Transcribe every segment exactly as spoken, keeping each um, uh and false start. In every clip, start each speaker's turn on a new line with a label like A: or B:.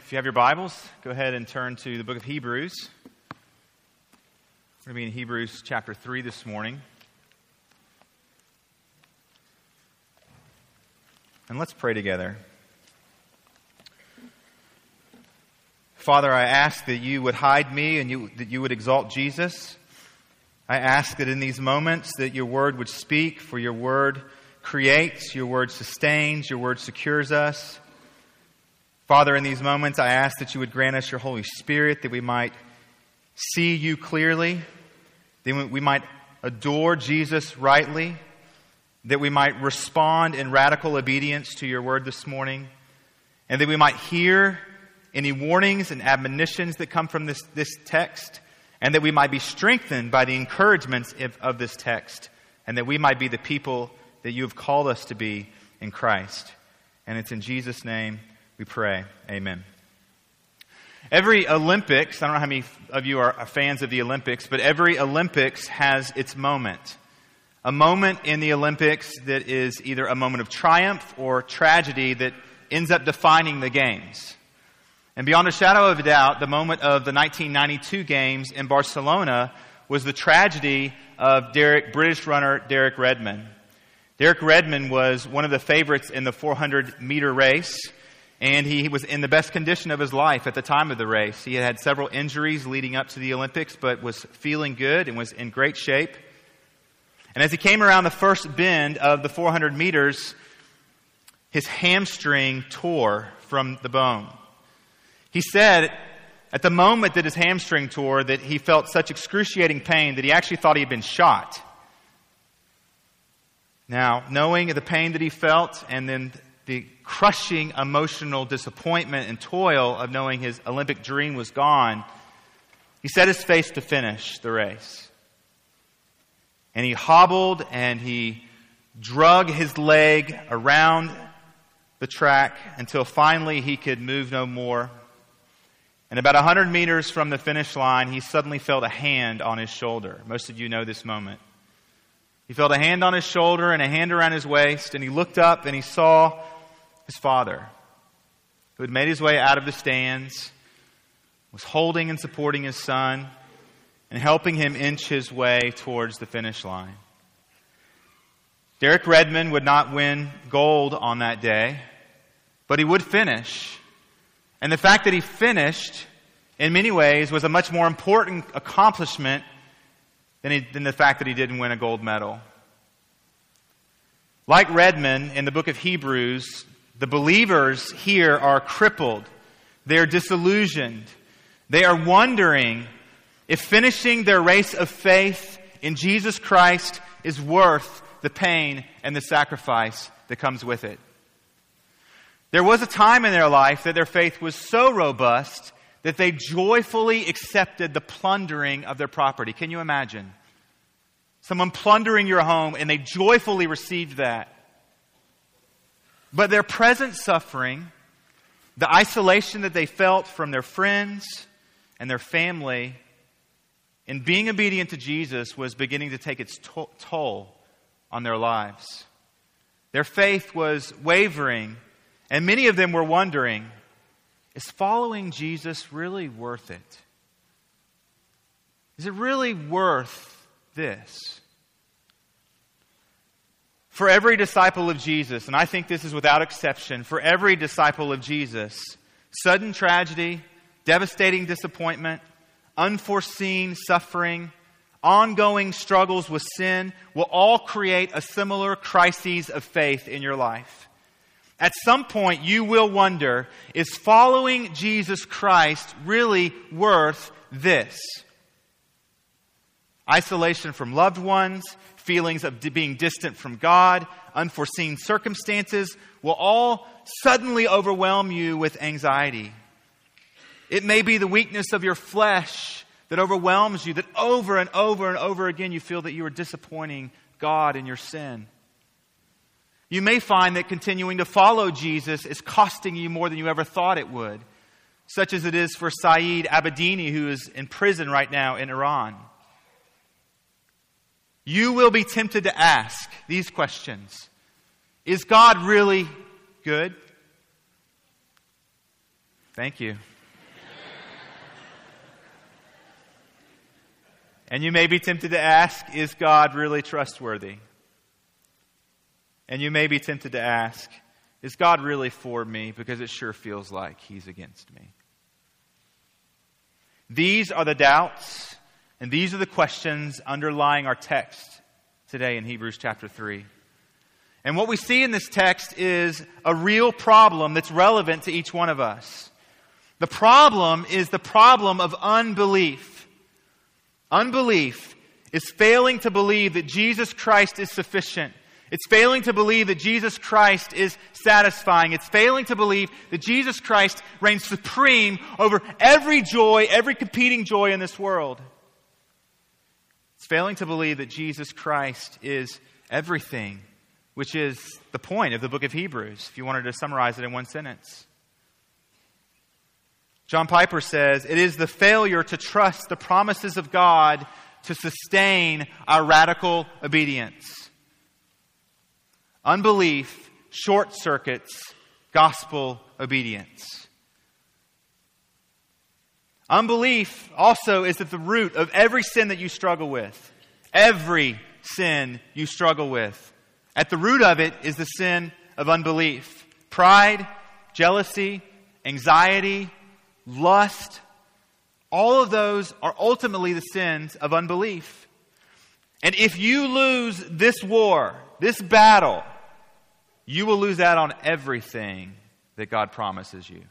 A: If you have your Bibles, go ahead and turn to the book of Hebrews. We're going to be in Hebrews chapter three this morning. And let's pray together. Father, I ask that you would hide me and you, that you would exalt Jesus. I ask that in these moments that your word would speak, for your word creates, your word sustains, your word secures us. Father, in these moments, I ask that you would grant us your Holy Spirit, that we might see you clearly, that we might adore Jesus rightly, that we might respond in radical obedience to your word this morning, and that we might hear any warnings and admonitions that come from this, this text, and that we might be strengthened by the encouragements of, of this text, and that we might be the people that you have called us to be in Christ. And it's in Jesus' name we pray. Amen. Every Olympics, I don't know how many of you are fans of the Olympics, but every Olympics has its moment. A moment in the Olympics that is either a moment of triumph or tragedy that ends up defining the games. And beyond a shadow of a doubt, the moment of the nineteen ninety-two games in Barcelona was the tragedy of Derek, British runner Derek Redmond. Derek Redmond was one of the favorites in the four hundred meter race, and he was in the best condition of his life at the time of the race. He had had several injuries leading up to the Olympics, but was feeling good and was in great shape. And as he came around the first bend of the four hundred meters, his hamstring tore from the bone. He said at the moment that his hamstring tore that he felt such excruciating pain that he actually thought he had been shot. Now, knowing the pain that he felt and then the crushing emotional disappointment and toil of knowing his Olympic dream was gone, he set his face to finish the race. And he hobbled and he drug his leg around the track until finally he could move no more. And about one hundred meters from the finish line, he suddenly felt a hand on his shoulder. Most of you know this moment. He felt a hand on his shoulder and a hand around his waist, and he looked up and he saw his father, who had made his way out of the stands, was holding and supporting his son, and helping him inch his way towards the finish line. Derek Redmond would not win gold on that day, but he would finish. And the fact that he finished, in many ways, was a much more important accomplishment than, he, than the fact that he didn't win a gold medal. Like Redmond, in the book of Hebrews, the believers here are crippled. They are disillusioned. They are wondering if finishing their race of faith in Jesus Christ is worth the pain and the sacrifice that comes with it. There was a time in their life that their faith was so robust that they joyfully accepted the plundering of their property. Can you imagine? Someone plundering your home, and they joyfully received that. But their present suffering, the isolation that they felt from their friends and their family, in being obedient to Jesus, was beginning to take its to- toll on their lives. Their faith was wavering, and many of them were wondering, is following Jesus really worth it? Is it really worth this? For every disciple of Jesus, and I think this is without exception, for every disciple of Jesus, sudden tragedy, devastating disappointment, unforeseen suffering, ongoing struggles with sin will all create a similar crisis of faith in your life. At some point, you will wonder, is following Jesus Christ really worth this? Isolation from loved ones, feelings of being distant from God, unforeseen circumstances will all suddenly overwhelm you with anxiety. It may be the weakness of your flesh that overwhelms you, that over and over and over again you feel that you are disappointing God in your sin. You may find that continuing to follow Jesus is costing you more than you ever thought it would, such as it is for Saeed Abedini, who is in prison right now in Iran. You will be tempted to ask these questions. Is God really good? Thank you. And you may be tempted to ask, is God really trustworthy? And you may be tempted to ask, is God really for me? Because it sure feels like He's against me. These are the doubts, and these are the questions underlying our text today in Hebrews chapter three. And what we see in this text is a real problem that's relevant to each one of us. The problem is the problem of unbelief. Unbelief is failing to believe that Jesus Christ is sufficient. It's failing to believe that Jesus Christ is satisfying. It's failing to believe that Jesus Christ reigns supreme over every joy, every competing joy in this world. It's failing to believe that Jesus Christ is everything, which is the point of the book of Hebrews, if you wanted to summarize it in one sentence. John Piper says, it is the failure to trust the promises of God to sustain our radical obedience. Unbelief short circuits gospel obedience. Unbelief also is at the root of every sin that you struggle with. Every sin you struggle with. At the root of it is the sin of unbelief. Pride, jealousy, anxiety, lust, all of those are ultimately the sins of unbelief. And if you lose this war, this battle, you will lose out on everything that God promises you.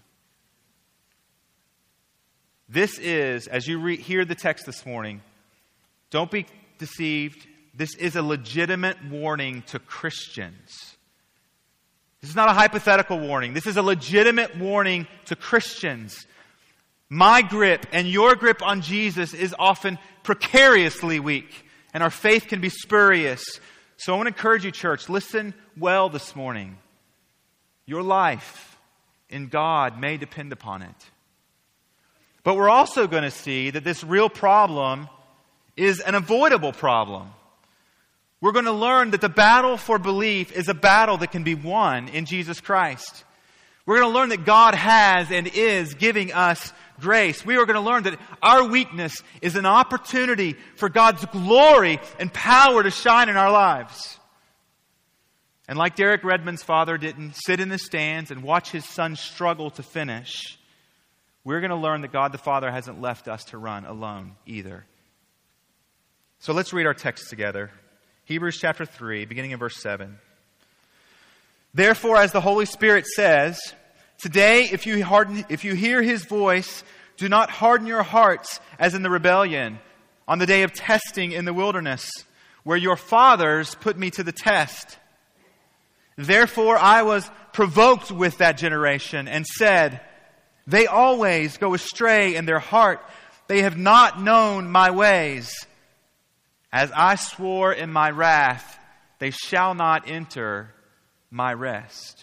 A: This is, as you re- hear the text this morning, don't be deceived. This is a legitimate warning to Christians. This is not a hypothetical warning. This is a legitimate warning to Christians. My grip and your grip on Jesus is often precariously weak, and our faith can be spurious. So I want to encourage you, church, listen well this morning. Your life in God may depend upon it. But we're also going to see that this real problem is an avoidable problem. We're going to learn that the battle for belief is a battle that can be won in Jesus Christ. We're going to learn that God has and is giving us grace. We are going to learn that our weakness is an opportunity for God's glory and power to shine in our lives. And like Derek Redmond's father didn't sit in the stands and watch his son struggle to finish, we're going to learn that God the Father hasn't left us to run alone either. So let's read our text together. Hebrews chapter three, beginning in verse seven. Therefore, as the Holy Spirit says, today, if you harden, if you hear His voice, do not harden your hearts as in the rebellion on the day of testing in the wilderness, where your fathers put me to the test. Therefore, I was provoked with that generation and said, they always go astray in their heart. They have not known my ways. As I swore in my wrath, they shall not enter my rest.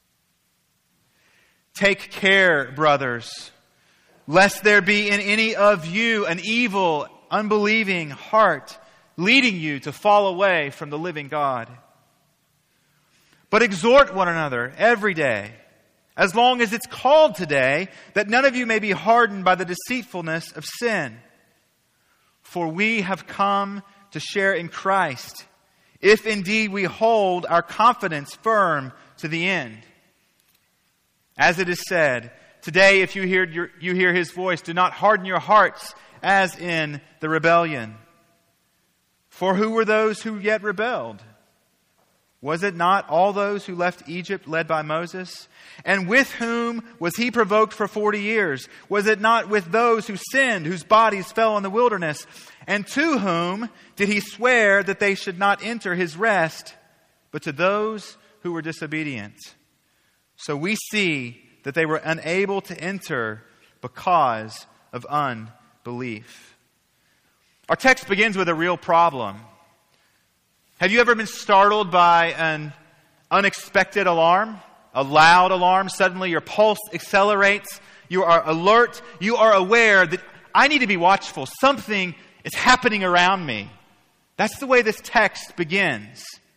A: Take care, brothers, lest there be in any of you an evil, unbelieving heart, leading you to fall away from the living God. But exhort one another every day, as long as it's called today, that none of you may be hardened by the deceitfulness of sin. For we have come to share in Christ, if indeed we hold our confidence firm to the end. As it is said, today if you hear, your, you hear His voice, do not harden your hearts as in the rebellion. For who were those who yet rebelled? Was it not all those who left Egypt led by Moses? And with whom was he provoked for forty years? Was it not with those who sinned, whose bodies fell in the wilderness? And to whom did he swear that they should not enter his rest, but to those who were disobedient? So we see that they were unable to enter because of unbelief. Our text begins with a real problem. Have you ever been startled by an unexpected alarm? A loud alarm? Suddenly your pulse accelerates. You are alert. You are aware that I need to be watchful. Something is happening around me. That's the way this text begins.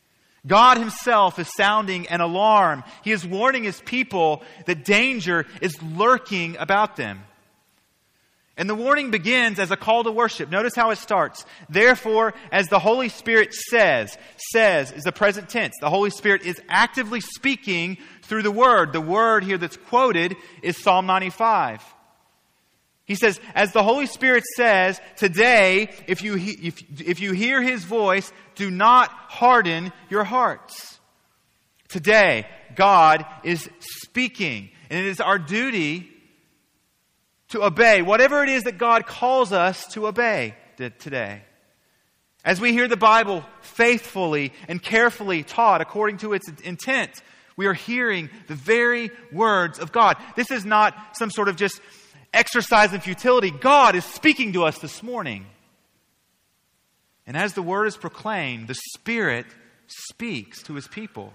A: God himself is sounding an alarm. He is warning his people that danger is lurking about them. And the warning begins as a call to worship. Notice how it starts. Therefore, as the Holy Spirit says, says is the present tense. The Holy Spirit is actively speaking through the Word. The word here that's quoted is Psalm ninety-five. He says, as the Holy Spirit says, today, if you, he, if, if you hear his voice, do not harden your hearts. Today, God is speaking. And it is our duty to obey whatever it is that God calls us to obey today. As we hear the Bible faithfully and carefully taught according to its intent, we are hearing the very words of God. This is not some sort of just exercise in futility. God is speaking to us this morning. And as the word is proclaimed, the Spirit speaks to his people.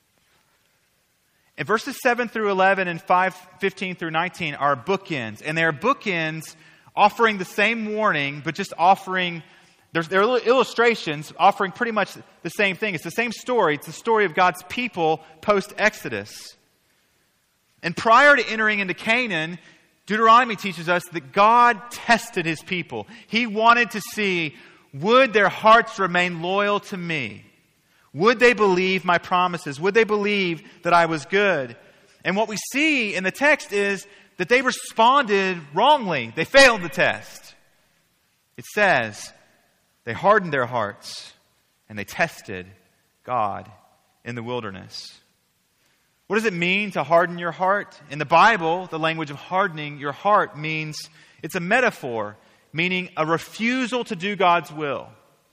A: And verses seven through eleven and five fifteen through nineteen are bookends. And they are bookends offering the same warning, but just offering, they're, they're illustrations offering pretty much the same thing. It's the same story. It's the story of God's people post-Exodus. And prior to entering into Canaan, Deuteronomy teaches us that God tested his people. He wanted to see, would their hearts remain loyal to me? Would they believe my promises? Would they believe that I was good? And what we see in the text is that they responded wrongly. They failed the test. It says they hardened their hearts and they tested God in the wilderness. What does it mean to harden your heart? In the Bible, the language of hardening your heart means, it's a metaphor, meaning a refusal to do God's will.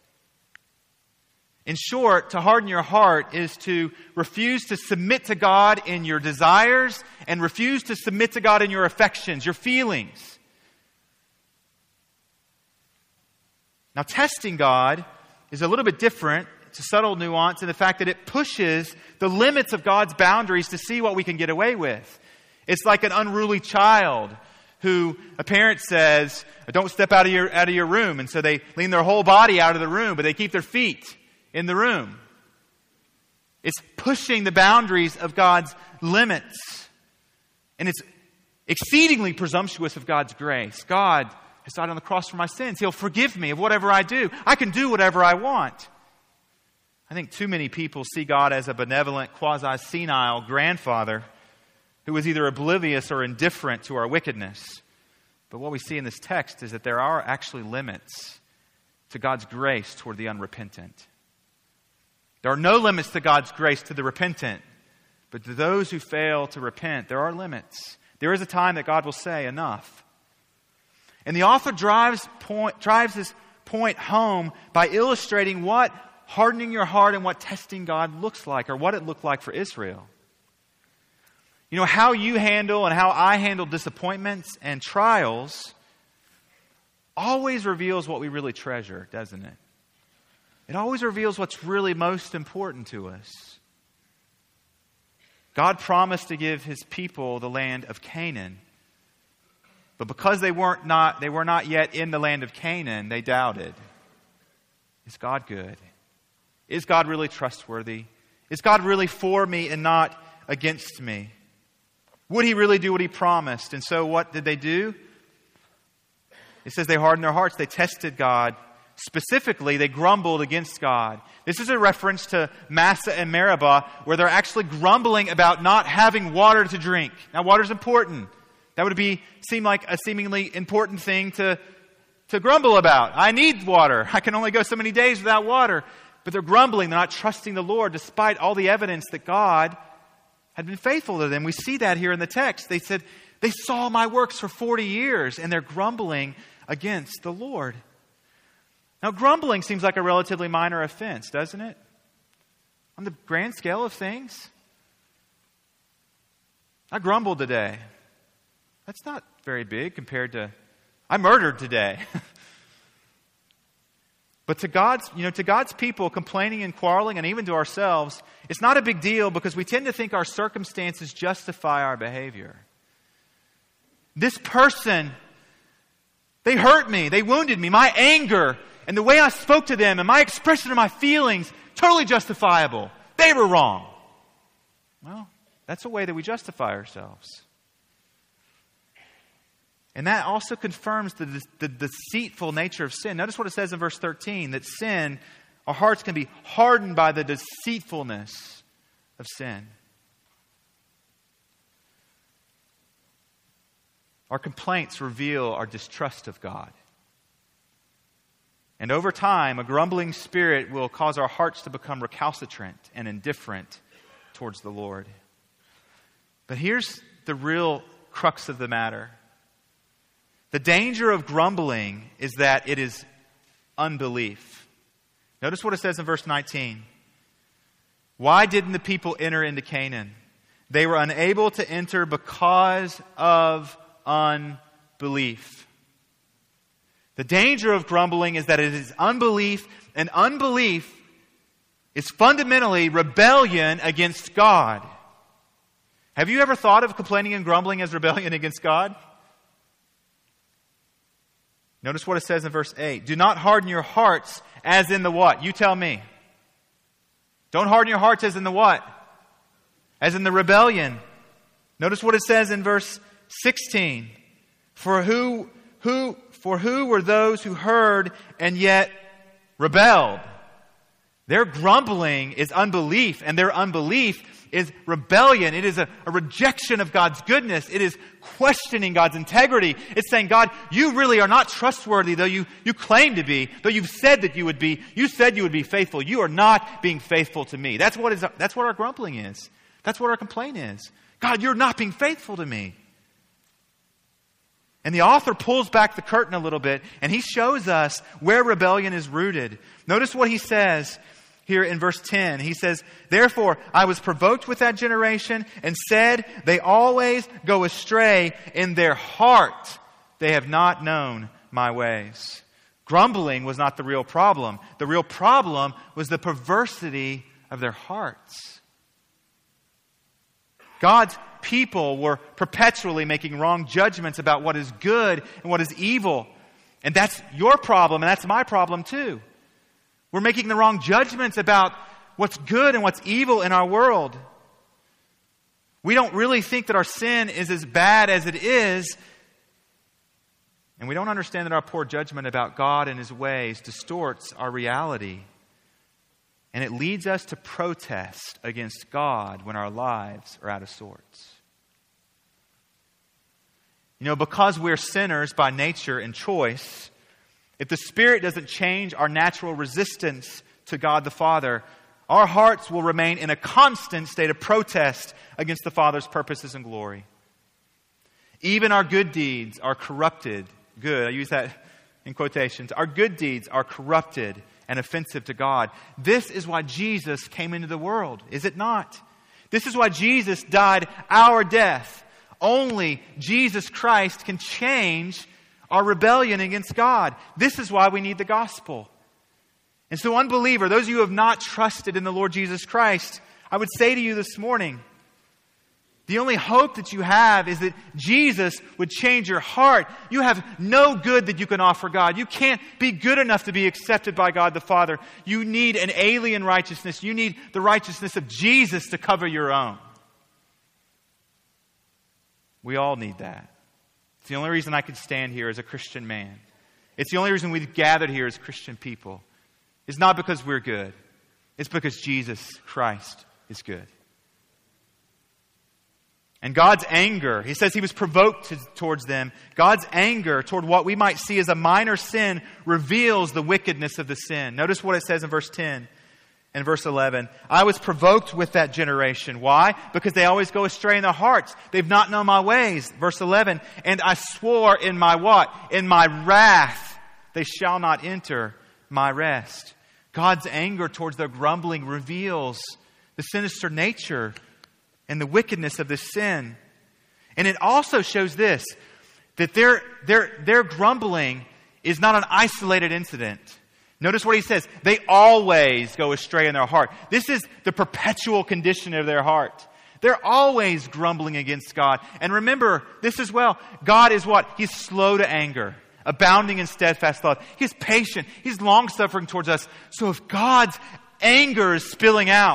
A: In short, to harden your heart is to refuse to submit to God in your desires and refuse to submit to God in your affections, your feelings. Now, testing God is a little bit different. It's a subtle nuance in the fact that it pushes the limits of God's boundaries to see what we can get away with. It's like an unruly child who a parent says, don't step out of your, out of your room. And so they lean their whole body out of the room, but they keep their feet in the room. It's pushing the boundaries of God's limits. And it's exceedingly presumptuous of God's grace. God has died on the cross for my sins. He'll forgive me of whatever I do. I can do whatever I want. I think too many people see God as a benevolent, quasi-senile grandfather who is either oblivious or indifferent to our wickedness. But what we see in this text is that there are actually limits to God's grace toward the unrepentant. There are no limits to God's grace to the repentant. But to those who fail to repent, there are limits. There is a time that God will say, enough. And the author drives, point, drives this point home by illustrating what hardening your heart and what testing God looks like, or what it looked like for Israel. You know, how you handle and how I handle disappointments and trials always reveals what we really treasure, doesn't it? It always reveals what's really most important to us. God promised to give his people the land of Canaan. But because they weren't not, they were not yet in the land of Canaan, they doubted. Is God good? Is God really trustworthy? Is God really for me and not against me? Would he really do what he promised? And so what did they do? It says they hardened their hearts. They tested God. Specifically, they grumbled against God. This is a reference to Massah and Meribah, where they're actually grumbling about not having water to drink. Now, water's important. That would be seem like a seemingly important thing to, to grumble about. I need water. I can only go so many days without water. But they're grumbling. They're not trusting the Lord despite all the evidence that God had been faithful to them. We see that here in the text. They said, they saw my works for forty years, and they're grumbling against the Lord. Now, grumbling seems like a relatively minor offense, doesn't it? On the grand scale of things. I grumbled today. That's not very big compared to, I murdered today. But to God's, you know, to God's people, complaining and quarreling, and even to ourselves, it's not a big deal because we tend to think our circumstances justify our behavior. This person, they hurt me, they wounded me. My anger and the way I spoke to them and my expression of my feelings, totally justifiable. They were wrong. Well, that's a way that we justify ourselves. And that also confirms the, the deceitful nature of sin. Notice what it says in verse thirteen, that sin, our hearts can be hardened by the deceitfulness of sin. Our complaints reveal our distrust of God. And over time, a grumbling spirit will cause our hearts to become recalcitrant and indifferent towards the Lord. But here's the real crux of the matter. The danger of grumbling is that it is unbelief. Notice what it says in verse nineteen. Why didn't the people enter into Canaan? They were unable to enter because of unbelief. The danger of grumbling is that it is unbelief, and unbelief is fundamentally rebellion against God. Have you ever thought of complaining and grumbling as rebellion against God? Notice what it says in verse eight. Do not harden your hearts as in the what? You tell me. Don't harden your hearts as in the what? As in the rebellion. Notice what it says in verse sixteen. For who, who, for who were those who heard and yet rebelled? Their grumbling is unbelief, and their unbelief is rebellion. It is a, a rejection of God's goodness. It is questioning God's integrity. It's saying, God, you really are not trustworthy, though you, you claim to be, though you've said that you would be. You said you would be faithful. You are not being faithful to me. That's what is. That's what our grumbling is. That's what our complaint is. God, you're not being faithful to me. And the author pulls back the curtain a little bit, and he shows us where rebellion is rooted. Notice what he says here in verse ten. He says, therefore, I was provoked with that generation and said, they always go astray in their heart. They have not known my ways. Grumbling was not the real problem. The real problem was the perversity of their hearts. God's people were perpetually making wrong judgments about what is good and what is evil. And that's your problem, and that's my problem too. We're making the wrong judgments about what's good and what's evil in our world. We don't really think that our sin is as bad as it is. And we don't understand that our poor judgment about God and His ways distorts our reality. And it leads us to protest against God when our lives are out of sorts. You know, because we're sinners by nature and choice, if the Spirit doesn't change our natural resistance to God the Father, our hearts will remain in a constant state of protest against the Father's purposes and glory. Even our good deeds are corrupted. Good, I use that in quotations. Our good deeds are corrupted and offensive to God. This is why Jesus came into the world, is it not? This is why Jesus died our death. Only Jesus Christ can change our rebellion against God. This is why we need the gospel. And so, unbeliever, those of you who have not trusted in the Lord Jesus Christ, I would say to you this morning, the only hope that you have is that Jesus would change your heart. You have no good that you can offer God. You can't be good enough to be accepted by God the Father. You need an alien righteousness. You need the righteousness of Jesus to cover your own. We all need that. It's the only reason I could stand here as a Christian man. It's the only reason we've gathered here as Christian people. It's not because we're good. It's because Jesus Christ is good. And God's anger, he says he was provoked to, towards them. God's anger toward what we might see as a minor sin reveals the wickedness of the sin. Notice what it says in verse ten and verse eleven. I was provoked with that generation. Why? Because they always go astray in their hearts. They've not known my ways. Verse eleven. And I swore in my what? In my wrath, they shall not enter my rest. God's anger towards their grumbling reveals the sinister nature and the wickedness of this sin. And it also shows this, that their, their, their grumbling is not an isolated incident. Notice what he says. They always go astray in their heart. This is the perpetual condition of their heart. They're always grumbling against God. And remember this as well. God is what? He's slow to anger, abounding in steadfast love. He's patient. He's long-suffering towards us. So if God's anger is spilling out,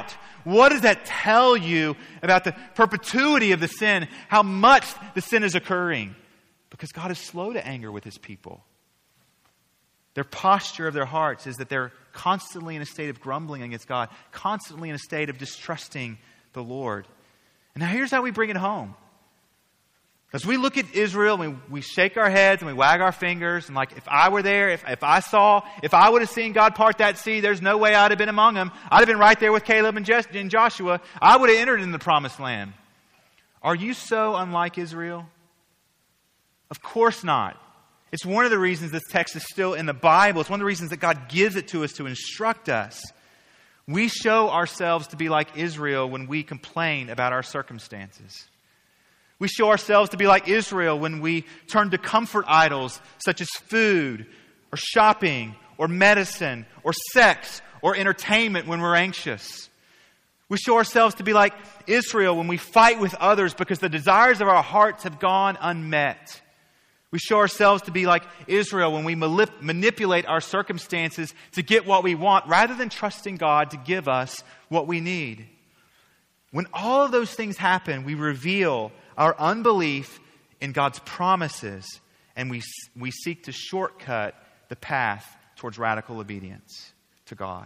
A: What does that tell you about the perpetuity of the sin? How much the sin is occurring? Because God is slow to anger with His people. Their posture of their hearts is that they're constantly in a state of grumbling against God, constantly in a state of distrusting the Lord. And now here's how we bring it home. As we look at Israel, we, we shake our heads and we wag our fingers. And like, if I were there, if, if I saw, if I would have seen God part that sea, there's no way I'd have been among them. I'd have been right there with Caleb and, Jes- and Joshua. I would have entered in the promised land. Are you so unlike Israel? Of course not. It's one of the reasons this text is still in the Bible. It's one of the reasons that God gives it to us to instruct us. We show ourselves to be like Israel when we complain about our circumstances. We show ourselves to be like Israel when we turn to comfort idols such as food or shopping or medicine or sex or entertainment when we're anxious. We show ourselves to be like Israel when we fight with others because the desires of our hearts have gone unmet. We show ourselves to be like Israel when we malip- manipulate our circumstances to get what we want rather than trusting God to give us what we need. When all of those things happen, we reveal our unbelief in God's promises, and we, we seek to shortcut the path towards radical obedience to God.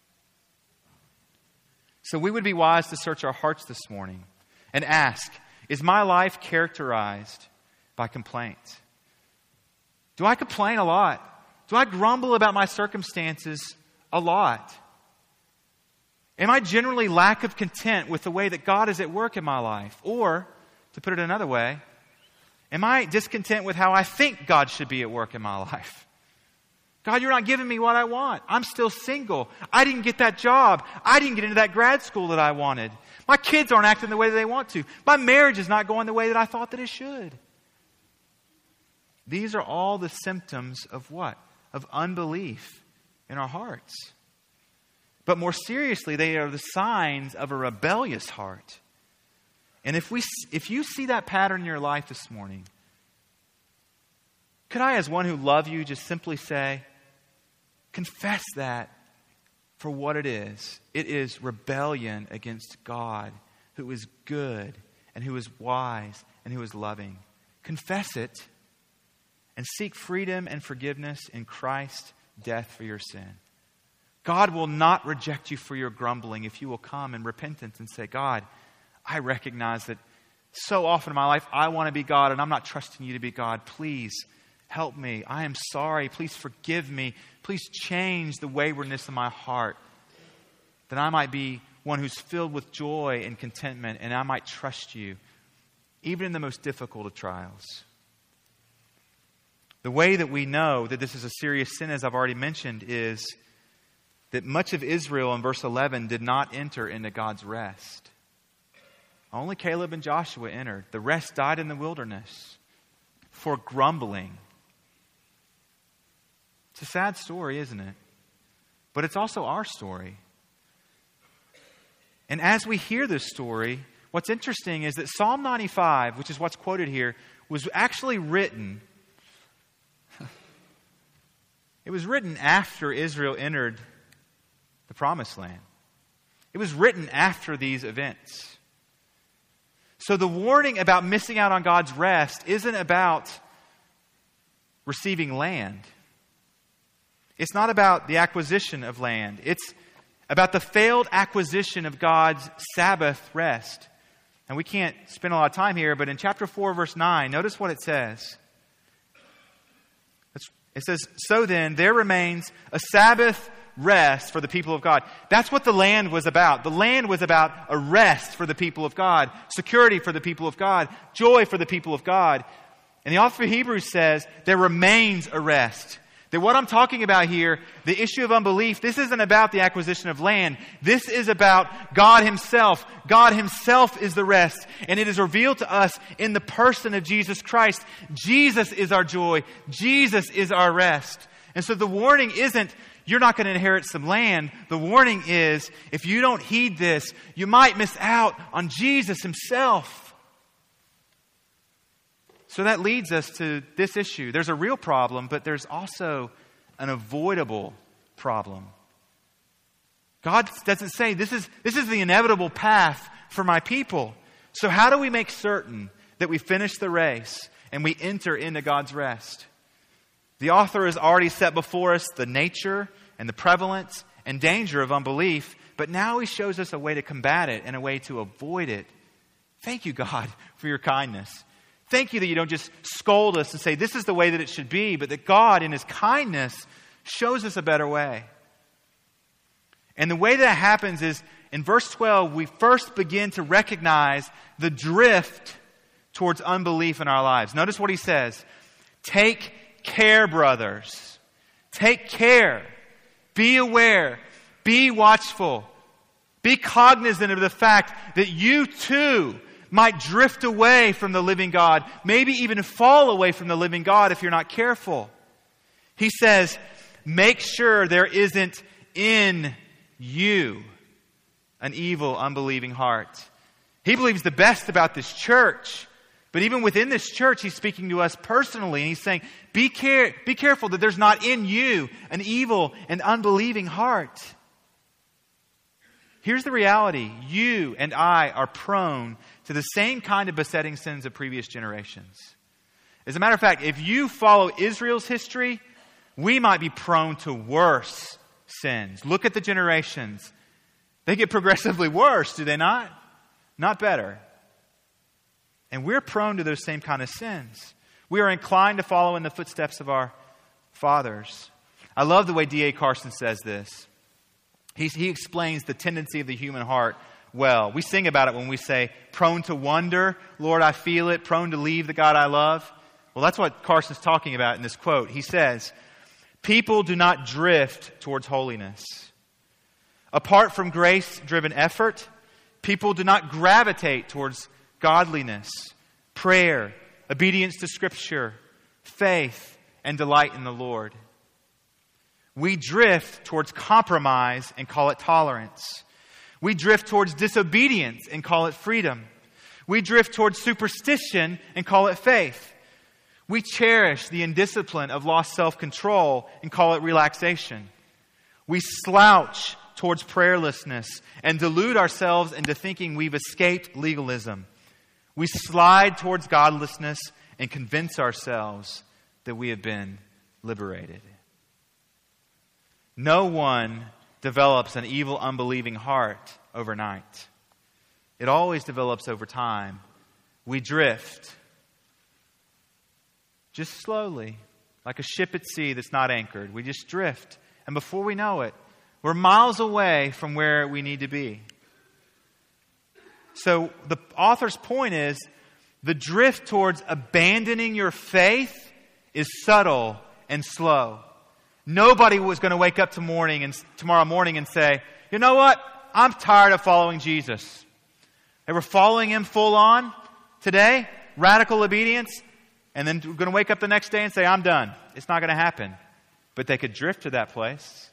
A: So we would be wise to search our hearts this morning and ask, is my life characterized by complaint? Do I complain a lot? Do I grumble about my circumstances a lot? Am I generally lack of content with the way that God is at work in my life? Or, to put it another way, am I discontent with how I think God should be at work in my life? God, you're not giving me what I want. I'm still single. I didn't get that job. I didn't get into that grad school that I wanted. My kids aren't acting the way that they want to. My marriage is not going the way that I thought that it should. These are all the symptoms of what? Of unbelief in our hearts. But more seriously, they are the signs of a rebellious heart. And if we, if you see that pattern in your life this morning, could I, as one who loves you, just simply say, confess that for what it is. It is rebellion against God, who is good and who is wise and who is loving. Confess it and seek freedom and forgiveness in Christ's death for your sin. God will not reject you for your grumbling if you will come in repentance and say, God, I recognize that so often in my life I want to be God and I'm not trusting you to be God. Please help me. I am sorry. Please forgive me. Please change the waywardness of my heart that I might be one who's filled with joy and contentment and I might trust you even in the most difficult of trials. The way that we know that this is a serious sin, as I've already mentioned, is that much of Israel in verse eleven did not enter into God's rest. Only Caleb and Joshua entered. The rest died in the wilderness for grumbling. It's a sad story, isn't it? But it's also our story. And as we hear this story, what's interesting is that Psalm ninety-five, which is what's quoted here, was actually written. It was written after Israel entered the Promised Land. It was written after these events. So the warning about missing out on God's rest isn't about receiving land. It's not about the acquisition of land. It's about the failed acquisition of God's Sabbath rest. And we can't spend a lot of time here, but in chapter four, verse nine, notice what it says. It says, so then there remains a Sabbath rest for the people of God. That's what the land was about. The land was about a rest for the people of God, security for the people of God, joy for the people of God. And the author of Hebrews says there remains a rest. That what I'm talking about here, the issue of unbelief, this isn't about the acquisition of land. This is about God Himself. God Himself is the rest. And it is revealed to us in the person of Jesus Christ. Jesus is our joy. Jesus is our rest. And so the warning isn't, you're not going to inherit some land. The warning is, if you don't heed this, you might miss out on Jesus Himself. So that leads us to this issue. There's a real problem, but there's also an avoidable problem. God doesn't say, this is, this is the inevitable path for my people. So how do we make certain that we finish the race and we enter into God's rest? The author has already set before us the nature and the prevalence and danger of unbelief, but now he shows us a way to combat it and a way to avoid it. Thank you, God, for your kindness. Thank you that you don't just scold us and say, this is the way that it should be, but that God, in his kindness, shows us a better way. And the way that happens is, in verse twelve, we first begin to recognize the drift towards unbelief in our lives. Notice what he says. Take care, brothers. Take care. Be aware. Be watchful. Be cognizant of the fact that you too might drift away from the living God. Maybe even fall away from the living God if you're not careful. He says, make sure there isn't in you an evil, unbelieving heart. He believes the best about this church. But even within this church, he's speaking to us personally. And he's saying, be, care- be careful that there's not in you an evil and unbelieving heart. Here's the reality. You and I are prone to the same kind of besetting sins of previous generations. As a matter of fact, if you follow Israel's history, we might be prone to worse sins. Look at the generations. They get progressively worse, do they not? Not better. And we're prone to those same kind of sins. We are inclined to follow in the footsteps of our fathers. I love the way D A Carson says this. He, he explains the tendency of the human heart well. We sing about it when we say, prone to wonder, Lord, I feel it, prone to leave the God I love. Well, that's what Carson's talking about in this quote. He says, people do not drift towards holiness. Apart from grace-driven effort, people do not gravitate towards godliness, prayer, obedience to Scripture, faith, and delight in the Lord. We drift towards compromise and call it tolerance. We drift towards disobedience and call it freedom. We drift towards superstition and call it faith. We cherish the indiscipline of lost self-control and call it relaxation. We slouch towards prayerlessness and delude ourselves into thinking we've escaped legalism. We slide towards godlessness and convince ourselves that we have been liberated. No one develops an evil, unbelieving heart overnight. It always develops over time. We drift just slowly, like a ship at sea that's not anchored. We just drift. And before we know it, we're miles away from where we need to be. So the author's point is, the drift towards abandoning your faith is subtle and slow. Nobody was going to wake up to morning and, tomorrow morning and say, you know what? I'm tired of following Jesus. They were following Him full on today, radical obedience, and then we're going to wake up the next day and say, I'm done. It's not going to happen. But they could drift to that place.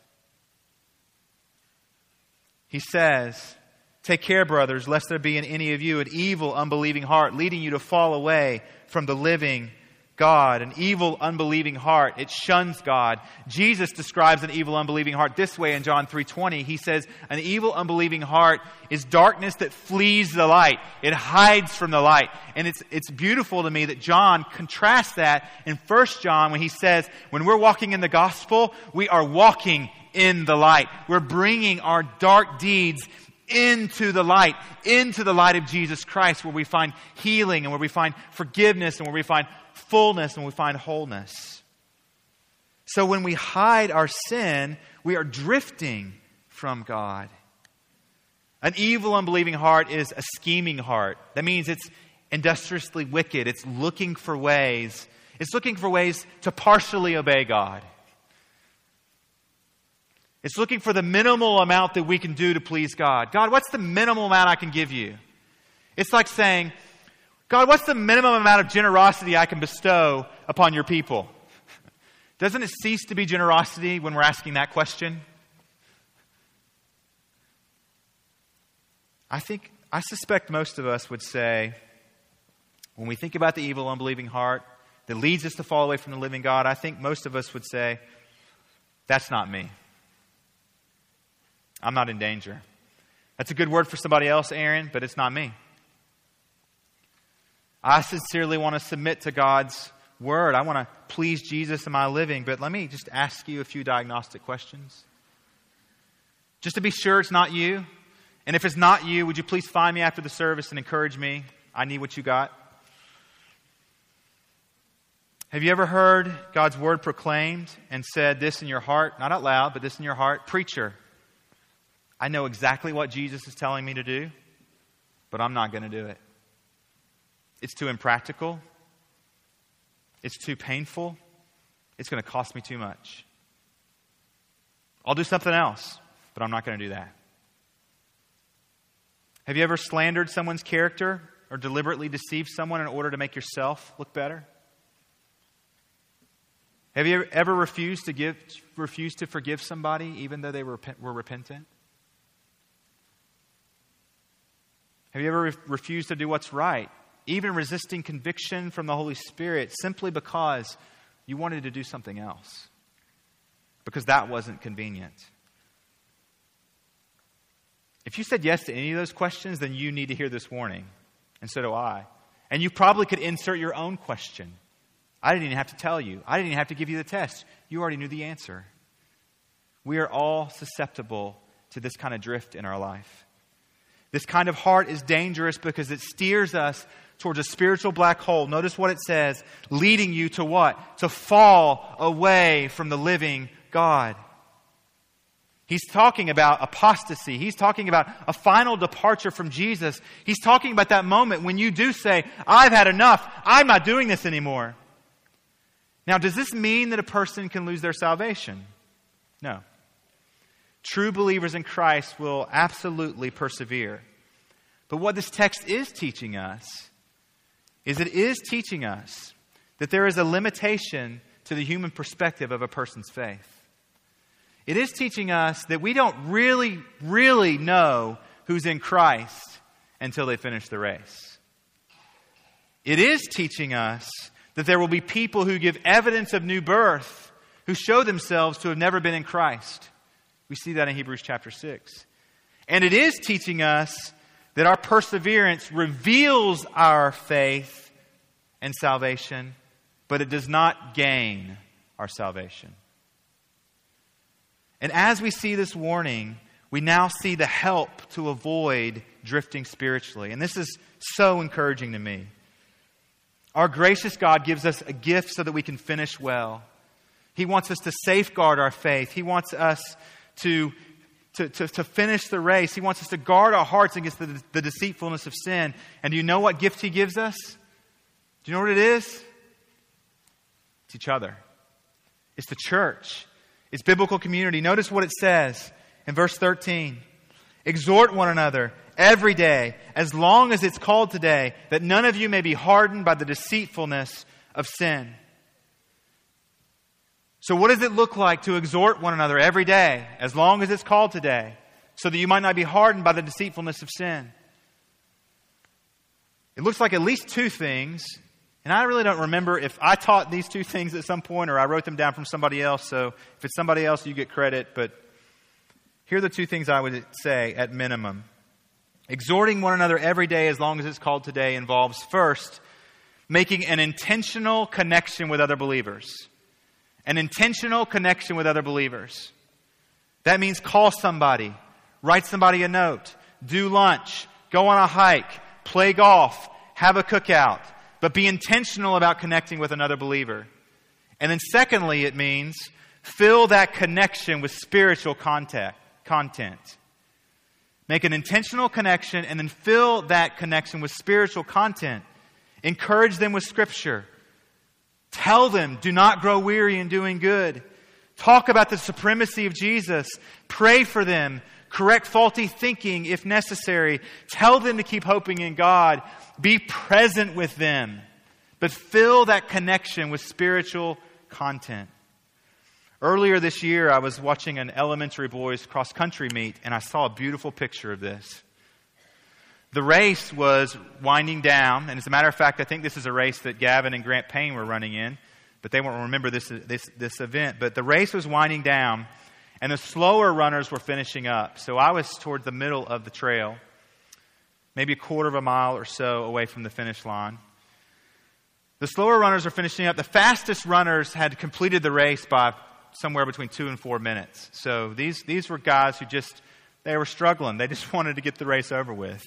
A: He says, take care, brothers, lest there be in any of you an evil, unbelieving heart, leading you to fall away from the living God. An evil, unbelieving heart, it shuns God. Jesus describes an evil, unbelieving heart this way in John three twenty. He says, an evil, unbelieving heart is darkness that flees the light. It hides from the light. And it's, it's beautiful to me that John contrasts that in First John when he says, when we're walking in the gospel, we are walking in the light. We're bringing our dark deeds into the light, into the light of Jesus Christ, where we find healing and where we find forgiveness and where we find fullness and we find wholeness. So when we hide our sin, we are drifting from God. An evil, unbelieving heart is a scheming heart. That means it's industriously wicked. It's looking for ways. It's looking for ways to partially obey God. It's looking for the minimal amount that we can do to please God. God, what's the minimal amount I can give you? It's like saying, God, what's the minimum amount of generosity I can bestow upon your people? Doesn't it cease to be generosity when we're asking that question? I think, I suspect most of us would say, when we think about the evil, unbelieving heart that leads us to fall away from the living God, I think most of us would say, that's not me. I'm not in danger. That's a good word for somebody else, Aaron, but it's not me. I sincerely want to submit to God's word. I want to please Jesus in my living, but let me just ask you a few diagnostic questions. Just to be sure it's not you. And if it's not you, would you please find me after the service and encourage me? I need what you got. Have you ever heard God's word proclaimed and said this in your heart? Not out loud, but this in your heart. Preacher, I know exactly what Jesus is telling me to do, but I'm not going to do it. It's too impractical. It's too painful. It's going to cost me too much. I'll do something else, but I'm not going to do that. Have you ever slandered someone's character or deliberately deceived someone in order to make yourself look better? Have you ever refused to give, refused to forgive somebody even though they were, were repentant? Have you ever re- refused to do what's right, even resisting conviction from the Holy Spirit simply because you wanted to do something else? Because that wasn't convenient. If you said yes to any of those questions, then you need to hear this warning. And so do I. And you probably could insert your own question. I didn't even have to tell you. I didn't even have to give you the test. You already knew the answer. We are all susceptible to this kind of drift in our life. This kind of heart is dangerous because it steers us towards a spiritual black hole. Notice what it says, leading you to what? To fall away from the living God. He's talking about apostasy. He's talking about a final departure from Jesus. He's talking about that moment when you do say, I've had enough. I'm not doing this anymore. Now, does this mean that a person can lose their salvation? No. True believers in Christ will absolutely persevere. But what this text is teaching us is it is teaching us that there is a limitation to the human perspective of a person's faith. It is teaching us that we don't really, really know who's in Christ until they finish the race. It is teaching us that there will be people who give evidence of new birth who show themselves to have never been in Christ. We see that in Hebrews chapter six. And it is teaching us that our perseverance reveals our faith and salvation, but it does not gain our salvation. And as we see this warning, we now see the help to avoid drifting spiritually. And this is so encouraging to me. Our gracious God gives us a gift so that we can finish well. He wants us to safeguard our faith. He wants us to, to, to, to finish the race. He wants us to guard our hearts against the, the deceitfulness of sin. And do you know what gift He gives us? Do you know what it is? It's each other. It's the church. It's biblical community. Notice what it says in verse thirteen. Exhort one another every day, as long as it's called today, that none of you may be hardened by the deceitfulness of sin. So what does it look like to exhort one another every day, as long as it's called today, so that you might not be hardened by the deceitfulness of sin? It looks like at least two things, and I really don't remember if I taught these two things at some point or I wrote them down from somebody else, so if it's somebody else, you get credit, but here are the two things I would say at minimum. Exhorting one another every day, as long as it's called today, involves first, making an intentional connection with other believers. An intentional connection with other believers. That means call somebody, write somebody a note, do lunch, go on a hike, play golf, have a cookout, but be intentional about connecting with another believer. And then secondly, it means fill that connection with spiritual contact. Content. Make an intentional connection and then fill that connection with spiritual content. Encourage them with Scripture. Tell them, do not grow weary in doing good. Talk about the supremacy of Jesus. Pray for them. Correct faulty thinking if necessary. Tell them to keep hoping in God. Be present with them. But fill that connection with spiritual content. Earlier this year, I was watching an elementary boys cross-country meet, and I saw a beautiful picture of this. The race was winding down, and as a matter of fact, I think this is a race that Gavin and Grant Payne were running in, but they won't remember this, this, this event. But the race was winding down, And the slower runners were finishing up. So I was toward the middle of the trail, maybe a quarter of a mile or so away from the finish line. The slower runners were finishing up. The fastest runners had completed the race by somewhere between two and four minutes. So these, these were guys who just, they were struggling. They just wanted to get the race over with.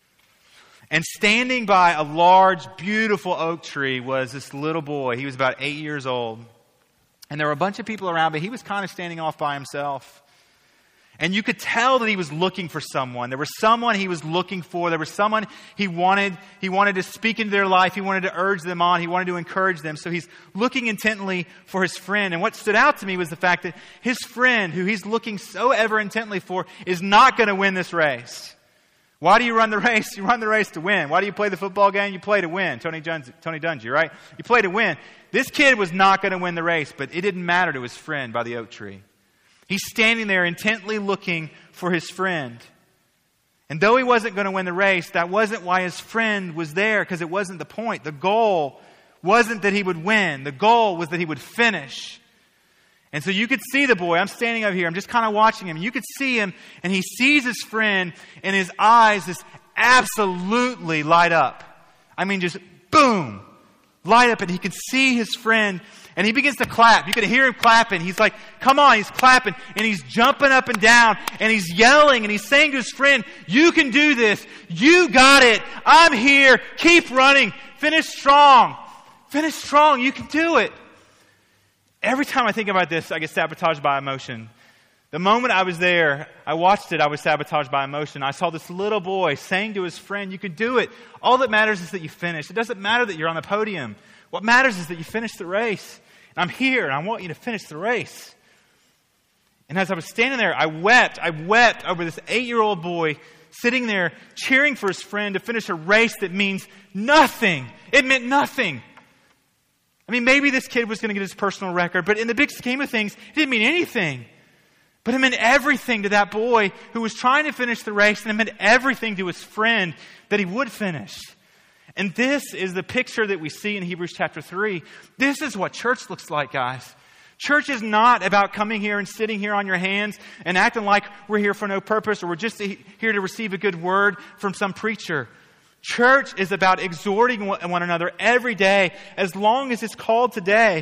A: And standing by a large, beautiful oak tree was this little boy. He was about eight years old. And there were a bunch of people around, but he was kind of standing off by himself. And you could tell that he was looking for someone. There was someone he was looking for. There was someone he wanted, he wanted to speak into their life. He wanted to urge them on. He wanted to encourage them. So he's looking intently for his friend. And what stood out to me was the fact that his friend, who he's looking so ever intently for, is not going to win this race. Why do you run the race? You run the race to win. Why do you play the football game? You play to win. Tony Dungy, Tony Dungy, right? You play to win. This kid was not going to win the race, but it didn't matter to his friend by the oak tree. He's standing there intently looking for his friend. And though he wasn't going to win the race, that wasn't why his friend was there, because it wasn't the point. The goal wasn't that he would win. The goal was that he would finish. And so you could see the boy. I'm standing up here. I'm just kind of watching him. You could see him, and he sees his friend, and his eyes just absolutely light up. I mean, just boom, light up, and he could see his friend, and he begins to clap. You could hear him clapping. He's like, come on, he's clapping, and he's jumping up and down, and he's yelling, and he's saying to his friend, you can do this. You got it. I'm here. Keep running. Finish strong. Finish strong. You can do it. Every time I think about this, I get sabotaged by emotion. The moment I was there, I watched it, I was sabotaged by emotion. I saw this little boy saying to his friend, you can do it. All that matters is that you finish. It doesn't matter that you're on the podium. What matters is that you finish the race. And I'm here, and I want you to finish the race. And as I was standing there, I wept. I wept over this eight-year-old boy sitting there cheering for his friend to finish a race that means nothing. It meant nothing. I mean, maybe this kid was going to get his personal record, but in the big scheme of things, it didn't mean anything. But it meant everything to that boy who was trying to finish the race, and it meant everything to his friend that he would finish. And this is the picture that we see in Hebrews chapter three. This is what church looks like, guys. Church is not about coming here and sitting here on your hands and acting like we're here for no purpose, or we're just here to receive a good word from some preacher. Church is about exhorting one another every day, as long as it's called today.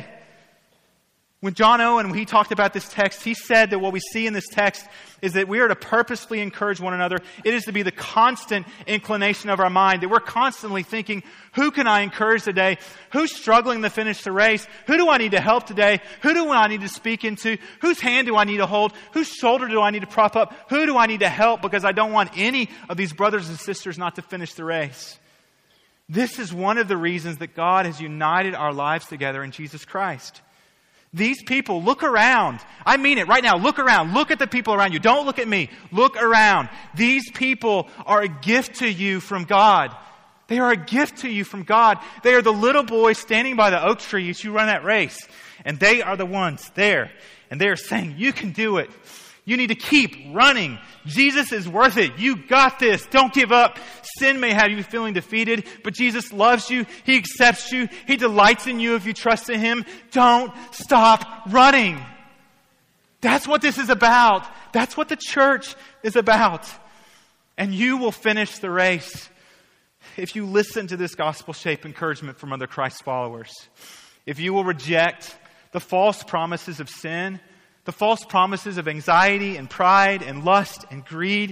A: When John Owen, when he talked about this text, he said that what we see in this text is that we are to purposefully encourage one another. It is to be the constant inclination of our mind, that we're constantly thinking, who can I encourage today? Who's struggling to finish the race? Who do I need to help today? Who do I need to speak into? Whose hand do I need to hold? Whose shoulder do I need to prop up? Who do I need to help? Because I don't want any of these brothers and sisters not to finish the race. This is one of the reasons that God has united our lives together in Jesus Christ. These people, look around. I mean it right now. Look around. Look at the people around you. Don't look at me. Look around. These people are a gift to you from God. They are a gift to you from God. They are the little boys standing by the oak tree as you run that race. And they are the ones there. And they are saying, you can do it. You need to keep running. Jesus is worth it. You got this. Don't give up. Sin may have you feeling defeated, but Jesus loves you. He accepts you. He delights in you if you trust in Him. Don't stop running. That's what this is about. That's what the church is about. And you will finish the race if you listen to this gospel-shaped encouragement from other Christ followers. If you will reject the false promises of sin, the false promises of anxiety and pride and lust and greed.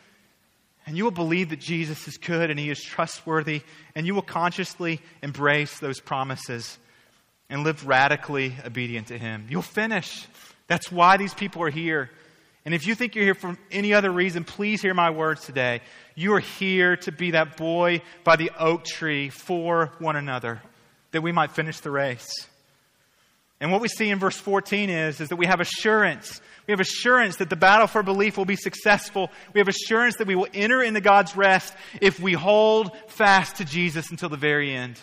A: And you will believe that Jesus is good and He is trustworthy. And you will consciously embrace those promises and live radically obedient to Him. You'll finish. That's why these people are here. And if you think you're here for any other reason, please hear my words today. You are here to be that boy by the oak tree for one another, that we might finish the race. And what we see in verse fourteen is, is that we have assurance. We have assurance that the battle for belief will be successful. We have assurance that we will enter into God's rest if we hold fast to Jesus until the very end.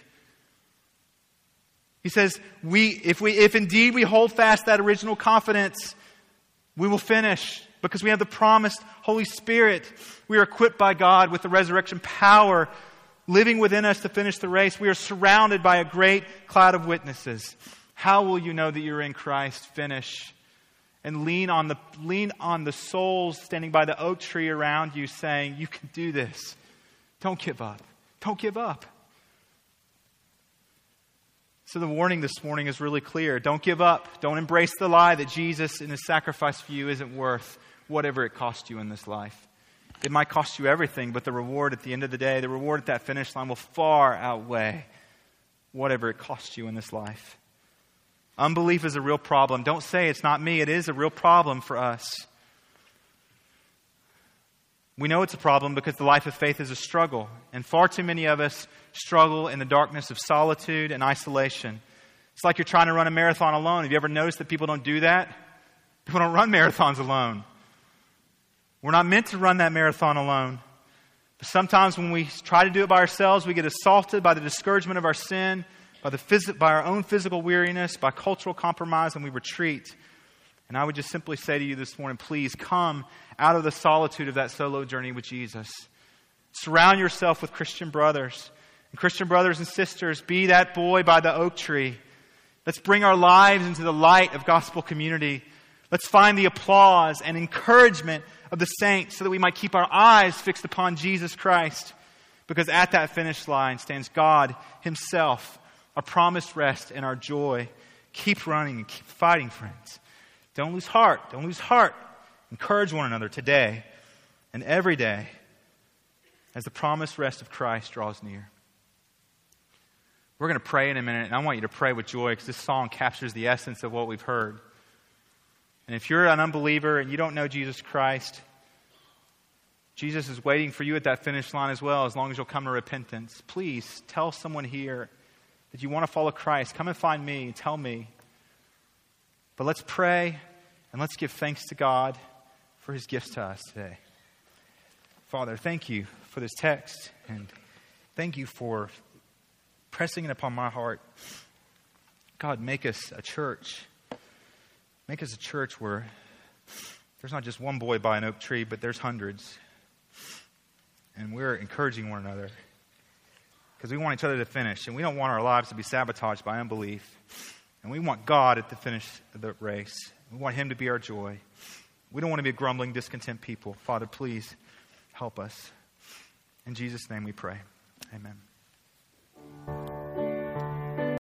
A: He says, we, if we, if indeed we hold fast that original confidence, we will finish because we have the promised Holy Spirit. We are equipped by God with the resurrection power living within us to finish the race. We are surrounded by a great cloud of witnesses. How will you know that you're in Christ? Finish And lean on the lean on the souls standing by the oak tree around you saying, you can do this. Don't give up. Don't give up. So the warning this morning is really clear. Don't give up. Don't embrace the lie that Jesus and His sacrifice for you isn't worth whatever it cost you in this life. It might cost you everything, but the reward at the end of the day, the reward at that finish line will far outweigh whatever it cost you in this life. Unbelief is a real problem. Don't say it's not me. It is a real problem for us. We know it's a problem because the life of faith is a struggle. And far too many of us struggle in the darkness of solitude and isolation. It's like you're trying to run a marathon alone. Have you ever noticed that people don't do that? People don't run marathons alone. We're not meant to run that marathon alone. But sometimes when we try to do it by ourselves, we get assaulted by the discouragement of our sin, by the phys- by our own physical weariness, by cultural compromise, and we retreat. And I would just simply say to you this morning, please come out of the solitude of that solo journey with Jesus. Surround yourself with Christian brothers. And Christian brothers and sisters, be that boy by the oak tree. Let's bring our lives into the light of gospel community. Let's find the applause and encouragement of the saints so that we might keep our eyes fixed upon Jesus Christ. Because at that finish line stands God Himself, our promised rest and our joy. Keep running and keep fighting, friends. Don't lose heart. Don't lose heart. Encourage one another today and every day as the promised rest of Christ draws near. We're going to pray in a minute, and I want you to pray with joy because this song captures the essence of what we've heard. And if you're an unbeliever and you don't know Jesus Christ, Jesus is waiting for you at that finish line as well, as long as you'll come to repentance. Please tell someone here that you want to follow Christ. Come and find me and tell me. But let's pray and let's give thanks to God for His gifts to us today. Father, thank you for this text, and thank you for pressing it upon my heart. God, make us a church. Make us a church where there's not just one boy by an oak tree, but there's hundreds. And we're encouraging one another because we want each other to finish, and we don't want our lives to be sabotaged by unbelief. And we want God at the finish of the race. We want Him to be our joy. We don't want to be a grumbling, discontent people. Father, please help us. In Jesus' name we pray. Amen.